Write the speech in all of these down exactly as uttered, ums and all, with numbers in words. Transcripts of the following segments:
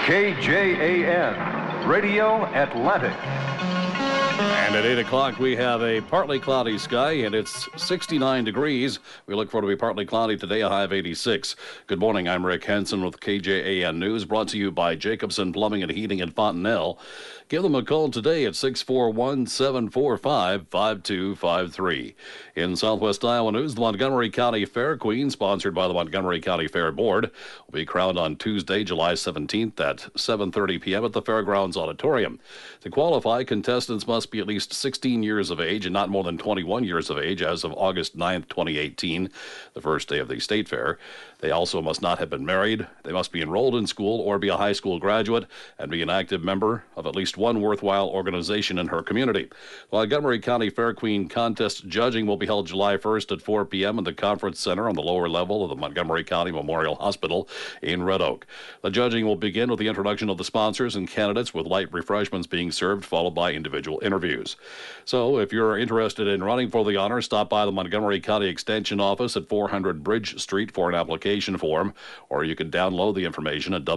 K J A N, Radio Atlantic. And at eight o'clock, we have a partly cloudy sky, and it's sixty-nine degrees. We look for it to be partly cloudy today, a high of eighty-six. Good morning, I'm Rick Henson with K J A N News, brought to you by Jacobson Plumbing and Heating in Fontenelle. Give them a call today at six four one, seven four five, five two five three. In Southwest Iowa News, the Montgomery County Fair Queen, sponsored by the Montgomery County Fair Board, will be crowned on Tuesday, July seventeenth at seven thirty p.m. at the Fairgrounds Auditorium. To qualify, contestants must be at least sixteen years of age and not more than twenty-one years of age as of August ninth, twenty eighteen, the first day of the state fair. They also must not have been married. They must be enrolled in school or be a high school graduate and be an active member of at least one worthwhile organization in her community. The Montgomery County Fair Queen contest judging will be held July first at four p.m. in the Conference Center on the lower level of the Montgomery County Memorial Hospital in Red Oak. The judging will begin with the introduction of the sponsors and candidates, with light refreshments being served, followed by individual interviews. So if you're interested in running for the honor, stop by the Montgomery County Extension Office at four hundred Bridge Street for an application form, or you can download the information at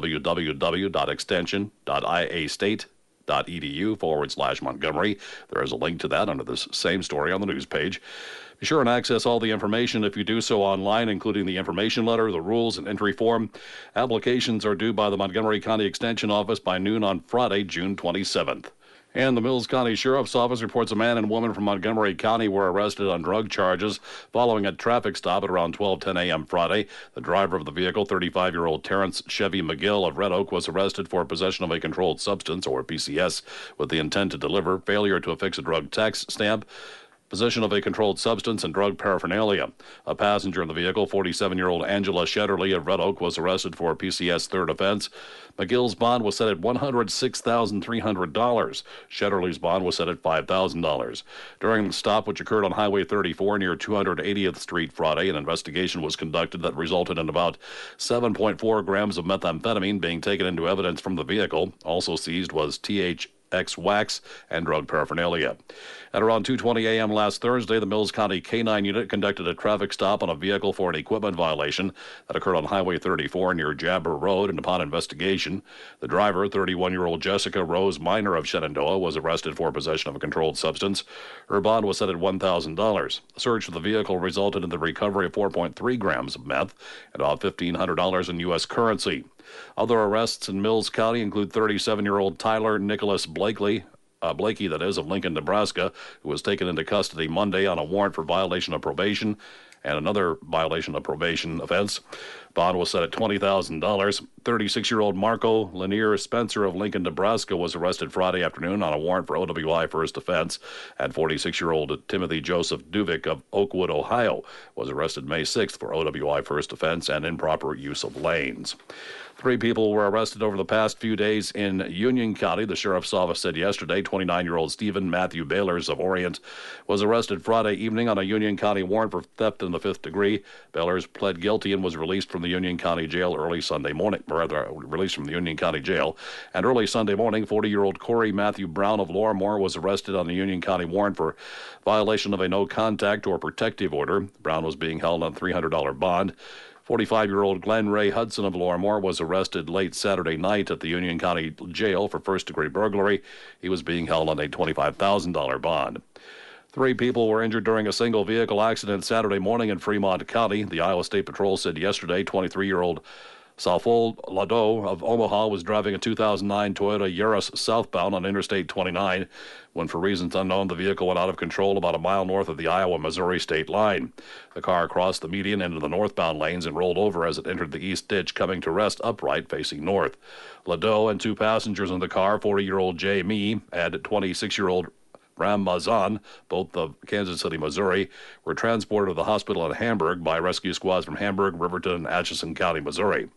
www.extension.iastate.edu forward slash Montgomery. There is a link to that under this same story on the news page. Be sure and access all the information if you do so online, including the information letter, the rules, and entry form. Applications are due by the Montgomery County Extension Office by noon on Friday, June twenty-seventh. And the Mills County Sheriff's Office reports a man and woman from Montgomery County were arrested on drug charges following a traffic stop at around twelve ten a.m. Friday. The driver of the vehicle, thirty-five-year-old Terrence Chevy McGill of Red Oak, was arrested for possession of a controlled substance, or P C S, with the intent to deliver, failure to affix a drug tax stamp, possession of a controlled substance, and drug paraphernalia. A passenger in the vehicle, forty-seven-year-old Angela Shetterly of Red Oak, was arrested for a P C S third offense. McGill's bond was set at one hundred six thousand three hundred dollars. Shetterly's bond was set at five thousand dollars. During the stop, which occurred on Highway thirty-four near two hundred eightieth Street Friday, an investigation was conducted that resulted in about seven point four grams of methamphetamine being taken into evidence from the vehicle. Also seized was T H X wax and drug paraphernalia. At around two twenty a.m. last Thursday, the Mills County K nine unit conducted a traffic stop on a vehicle for an equipment violation that occurred on Highway thirty-four near Jabber Road, and upon investigation, the driver, thirty-one-year-old Jessica Rose Minor of Shenandoah, was arrested for possession of a controlled substance. Her bond was set at one thousand dollars. The search of the vehicle resulted in the recovery of four point three grams of meth and about fifteen hundred dollars in U S currency. Other arrests in Mills County include thirty-seven-year-old Tyler Nicholas Blakely, uh, Blakey, that is, of Lincoln, Nebraska, who was taken into custody Monday on a warrant for violation of probation and another violation of probation offense. Bond was set at twenty thousand dollars. thirty-six-year-old Marco Lanier Spencer of Lincoln, Nebraska, was arrested Friday afternoon on a warrant for O W I first offense, and forty-six-year-old Timothy Joseph Duvik of Oakwood, Ohio, was arrested May sixth for O W I first offense and improper use of lanes. Three people were arrested over the past few days in Union County. The sheriff's office said yesterday twenty-nine-year-old Stephen Matthew Baylors of Orient was arrested Friday evening on a Union County warrant for theft in the fifth degree. Baylors pled guilty and was released from the Union County Jail early Sunday morning, or rather, released from the Union County Jail. And early Sunday morning, forty-year-old Corey Matthew Brown of Lorimore was arrested on the Union County warrant for violation of a no-contact or protective order. Brown was being held on a three hundred dollars bond. forty-five-year-old Glenn Ray Hudson of Lorimore was arrested late Saturday night at the Union County Jail for first-degree burglary. He was being held on a twenty-five thousand dollars bond. Three people were injured during a single vehicle accident Saturday morning in Fremont County. The Iowa State Patrol said yesterday twenty-three-year-old Salfold Lado of Omaha was driving a two thousand nine Toyota Yaris southbound on Interstate twenty-nine when, for reasons unknown, the vehicle went out of control about a mile north of the Iowa-Missouri state line. The car crossed the median into the northbound lanes and rolled over as it entered the east ditch, coming to rest upright facing north. Lado and two passengers in the car, forty-year-old Jay Mee and twenty-six-year-old Ram Mazan, both of Kansas City, Missouri, were transported to the hospital in Hamburg by rescue squads from Hamburg, Riverton, and Atchison County, Missouri.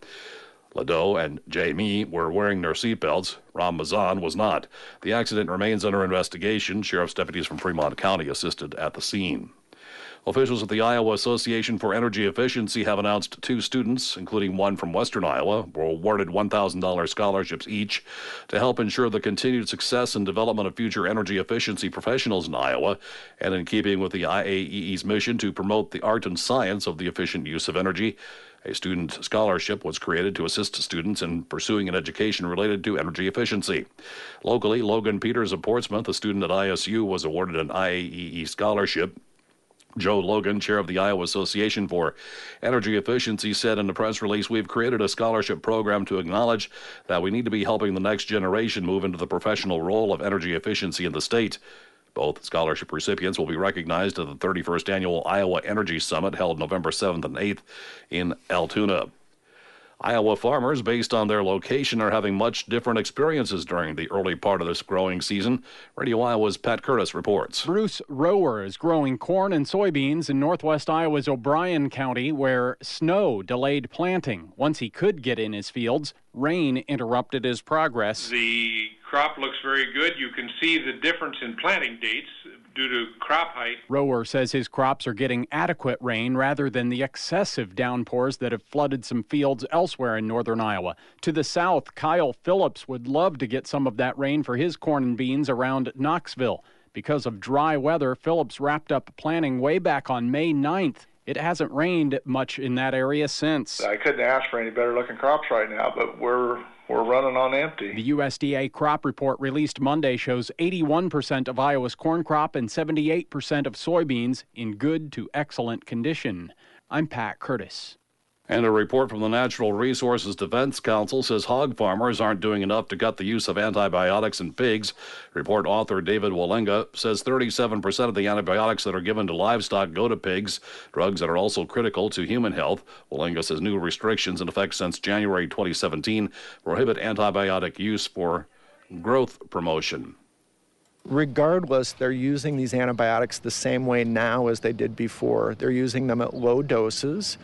Lado and Jay Mee were wearing their seatbelts. Ram Mazan was not. The accident remains under investigation. Sheriff's deputies from Fremont County assisted at the scene. Officials at the Iowa Association for Energy Efficiency have announced two students, including one from Western Iowa, were awarded one thousand dollars scholarships each to help ensure the continued success and development of future energy efficiency professionals in Iowa, and in keeping with the I A E E's mission to promote the art and science of the efficient use of energy. A student scholarship was created to assist students in pursuing an education related to energy efficiency. Locally, Logan Peters of Portsmouth, a student at I S U, was awarded an I A E E scholarship. Joe Logan, chair of the Iowa Association for Energy Efficiency, said in a press release, "We've created a scholarship program to acknowledge that we need to be helping the next generation move into the professional role of energy efficiency in the state." Both scholarship recipients will be recognized at the thirty-first Annual Iowa Energy Summit held November seventh and eighth in Altoona. Iowa farmers, based on their location, are having much different experiences during the early part of this growing season. Radio Iowa's Pat Curtis reports. Bruce Rower is growing corn and soybeans in northwest Iowa's O'Brien County, where snow delayed planting. Once he could get in his fields, rain interrupted his progress. The crop looks very good. You can see the difference in planting dates due to crop height. Rower says his crops are getting adequate rain rather than the excessive downpours that have flooded some fields elsewhere in northern Iowa. To the south, Kyle Phillips would love to get some of that rain for his corn and beans around Knoxville. Because of dry weather, Phillips wrapped up planting way back on May ninth. It hasn't rained much in that area since. I couldn't ask for any better looking crops right now, but we're we're running on empty. The U S D A crop report released Monday shows eighty-one percent of Iowa's corn crop and seventy-eight percent of soybeans in good to excellent condition. I'm Pat Curtis. And a report from the Natural Resources Defense Council says hog farmers aren't doing enough to cut the use of antibiotics in pigs. Report author David Walenga says thirty-seven percent of the antibiotics that are given to livestock go to pigs, drugs that are also critical to human health. Walenga says new restrictions in effect since January twenty seventeen prohibit antibiotic use for growth promotion. Regardless, they're using these antibiotics the same way now as they did before. They're using them at low doses,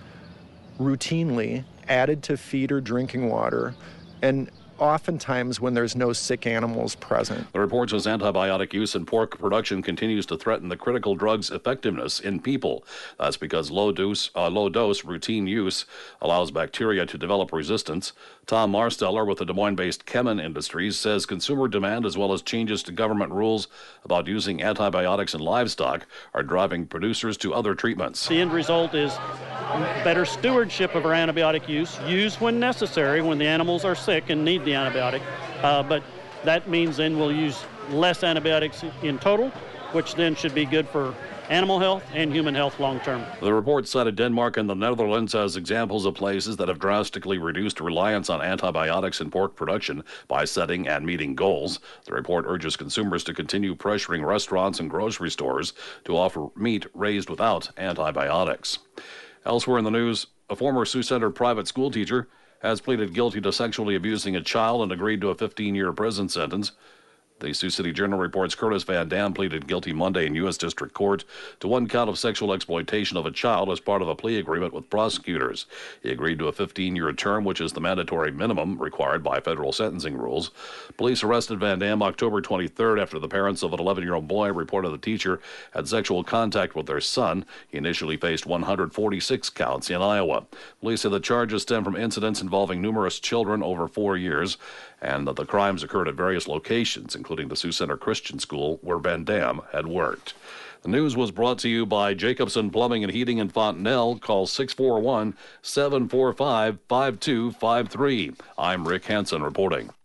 routinely, added to feed or drinking water, and oftentimes when there's no sick animals present. The report says antibiotic use in pork production continues to threaten the critical drug's effectiveness in people. That's because low dose, uh, low dose routine use allows bacteria to develop resistance. Tom Marsteller with the Des Moines-based Chemin Industries says consumer demand as well as changes to government rules about using antibiotics in livestock are driving producers to other treatments. The end result is better stewardship of our antibiotic use, used when necessary when the animals are sick and need the antibiotic, uh, but that means then we'll use less antibiotics in total, which then should be good for animal health and human health long term. The report cited Denmark and the Netherlands as examples of places that have drastically reduced reliance on antibiotics in pork production by setting and meeting goals. The report urges consumers to continue pressuring restaurants and grocery stores to offer meat raised without antibiotics. Elsewhere in the news, a former Sioux Center private school teacher has pleaded guilty to sexually abusing a child and agreed to a fifteen-year prison sentence. The Sioux City Journal reports Curtis Van Dam pleaded guilty Monday in U S District Court to one count of sexual exploitation of a child as part of a plea agreement with prosecutors. He agreed to a fifteen-year term, which is the mandatory minimum required by federal sentencing rules. Police arrested Van Dam October twenty-third after the parents of an eleven-year-old boy reported the teacher had sexual contact with their son. He initially faced one hundred forty-six counts in Iowa. Police said the charges stem from incidents involving numerous children over four years and that the crimes occurred at various locations, including the Sioux Center Christian School where Van Dam had worked. The news was brought to you by Jacobson Plumbing and Heating in Fontenelle. Call six four one, seven four five, five two five three. I'm Rick Hansen reporting.